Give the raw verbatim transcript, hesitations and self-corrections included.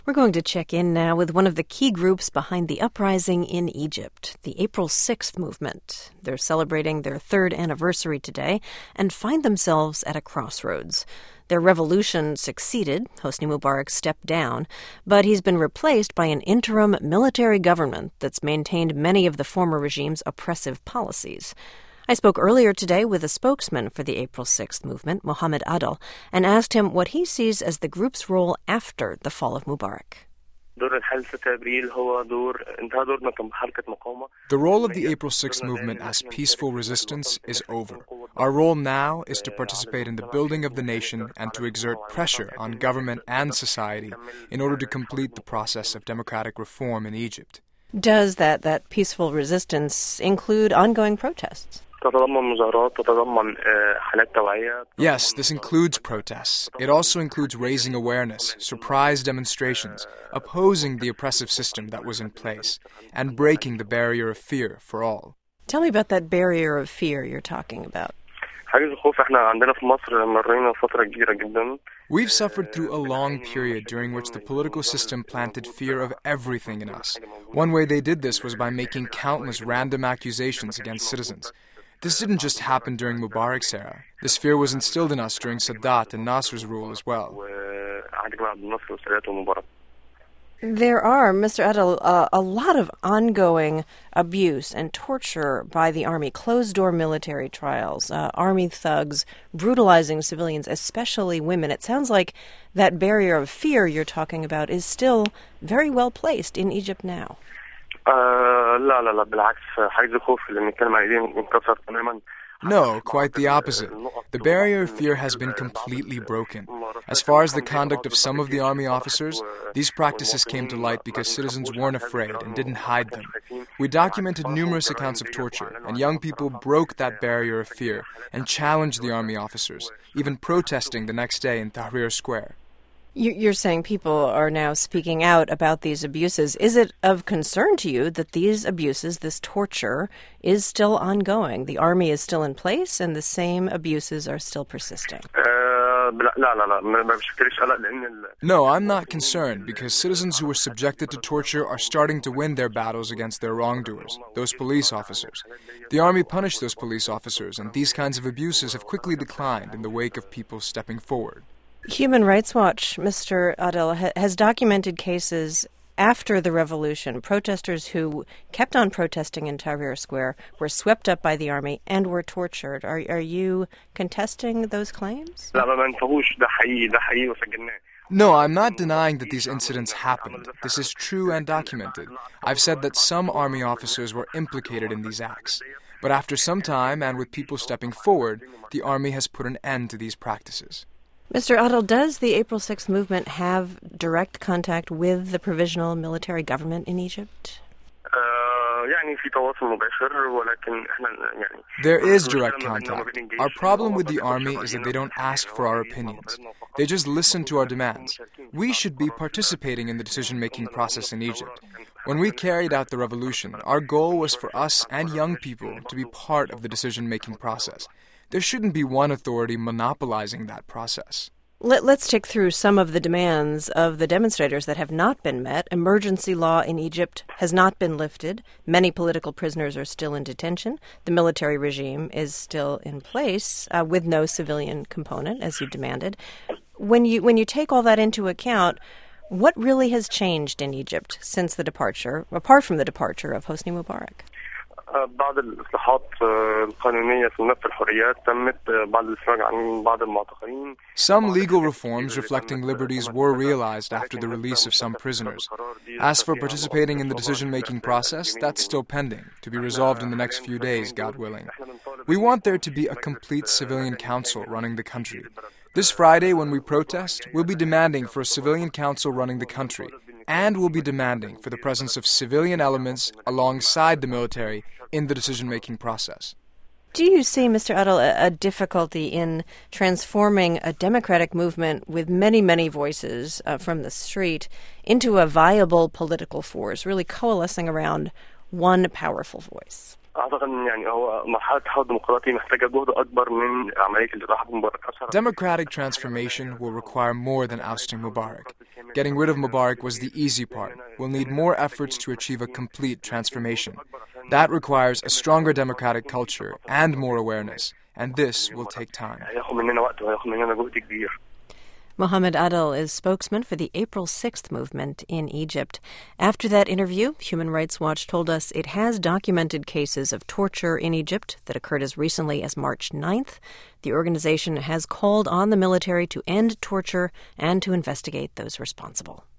We're going to check in now with one of the key groups behind the uprising in Egypt, the April sixth movement. They're celebrating their third anniversary today and find themselves at a crossroads. Their revolution succeeded. Hosni Mubarak stepped down, but he's been replaced by an interim military government that's maintained many of the former regime's oppressive policies. I spoke earlier today with a spokesman for the April sixth movement, Mohammed Adel, and asked him what he sees as the group's role after the fall of Mubarak. The role of the April sixth movement as peaceful resistance is over. Our role now is to participate in the building of the nation and to exert pressure on government and society in order to complete the process of democratic reform in Egypt. Does that, that peaceful resistance include ongoing protests? Yes, this includes protests. It also includes raising awareness, surprise demonstrations, opposing the oppressive system that was in place, and breaking the barrier of fear for all. Tell me about that barrier of fear you're talking about. We've suffered through a long period during which the political system planted fear of everything in us. One way they did this was by making countless random accusations against citizens. This didn't just happen during Mubarak's era. This fear was instilled in us during Sadat and Nasser's rule as well. There are, Mister Adel, uh, a lot of ongoing abuse and torture by the army, closed-door military trials, uh, army thugs brutalizing civilians, especially women. It sounds like that barrier of fear you're talking about is still very well placed in Egypt now. No, quite the opposite. The barrier of fear has been completely broken. As far as the conduct of some of the army officers, these practices came to light because citizens weren't afraid and didn't hide them. We documented numerous accounts of torture, and young people broke that barrier of fear and challenged the army officers, even protesting the next day in Tahrir Square. You're saying people are now speaking out about these abuses. Is it of concern to you that these abuses, this torture, is still ongoing? The army is still in place and the same abuses are still persisting? No, I'm not concerned because citizens who were subjected to torture are starting to win their battles against their wrongdoers, those police officers. The army punished those police officers, and these kinds of abuses have quickly declined in the wake of people stepping forward. Human Rights Watch, Mister Adel, ha- has documented cases after the revolution. Protesters who kept on protesting in Tahrir Square were swept up by the army and were tortured. Are, are you contesting those claims? No, I'm not denying that these incidents happened. This is true and documented. I've said that some army officers were implicated in these acts. But after some time, and with people stepping forward, the army has put an end to these practices. Mister Adel, does the April sixth movement have direct contact with the provisional military government in Egypt? There is direct contact. Our problem with the army is that they don't ask for our opinions. They just listen to our demands. We should be participating in the decision-making process in Egypt. When we carried out the revolution, our goal was for us and young people to be part of the decision-making process. There shouldn't be one authority monopolizing that process. Let, let's tick through some of the demands of the demonstrators that have not been met. Emergency law in Egypt has not been lifted. Many political prisoners are still in detention. The military regime is still in place uh, with no civilian component, as you demanded. When you when you take all that into account, what really has changed in Egypt since the departure, apart from the departure of Hosni Mubarak? Some legal reforms reflecting liberties were realized after the release of some prisoners. As for participating in the decision-making process, that's still pending, to be resolved in the next few days, God willing. We want there to be a complete civilian council running the country. This Friday, when we protest, we'll be demanding for a civilian council running the country, and we'll be demanding for the presence of civilian elements alongside the military in the decision-making process. Do you see, Mister Adel, a, a difficulty in transforming a democratic movement with many, many voices uh, from the street into a viable political force, really coalescing around one powerful voice? Democratic transformation will require more than ousting Mubarak. Getting rid of Mubarak was the easy part. We'll need more efforts to achieve a complete transformation. That requires a stronger democratic culture and more awareness, and this will take time. Mohammed Adel is spokesman for the April sixth movement in Egypt. After that interview, Human Rights Watch told us it has documented cases of torture in Egypt that occurred as recently as March ninth. The organization has called on the military to end torture and to investigate those responsible.